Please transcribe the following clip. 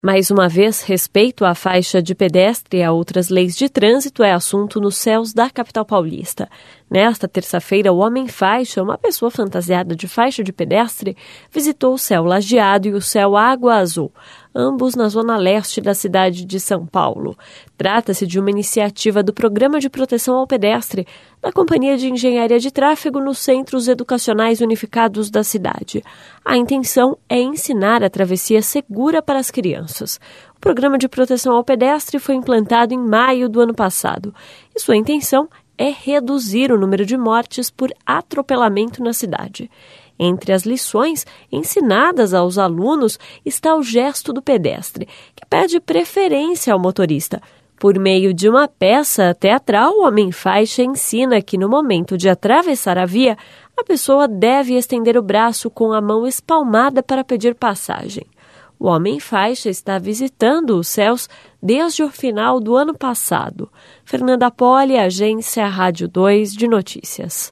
Mais uma vez, respeito à faixa de pedestre e a outras leis de trânsito é assunto nos céus da capital paulista. Nesta terça-feira, o homem-faixa, uma pessoa fantasiada de faixa de pedestre, visitou o céu lajeado e o céu água azul, ambos na zona leste da cidade de São Paulo. Trata-se de uma iniciativa do Programa de Proteção ao Pedestre, da Companhia de Engenharia de Tráfego nos Centros Educacionais Unificados da cidade. A intenção é ensinar a travessia segura para as crianças. O Programa de Proteção ao Pedestre foi implantado em maio do ano passado e sua intenção é reduzir o número de mortes por atropelamento na cidade. Entre as lições ensinadas aos alunos está o gesto do pedestre, que pede preferência ao motorista. Por meio de uma peça teatral, o homem-faixa ensina que no momento de atravessar a via, a pessoa deve estender o braço com a mão espalmada para pedir passagem. O homem-faixa está visitando os céus desde o final do ano passado. Fernanda Poli, Agência Rádio 2 de Notícias.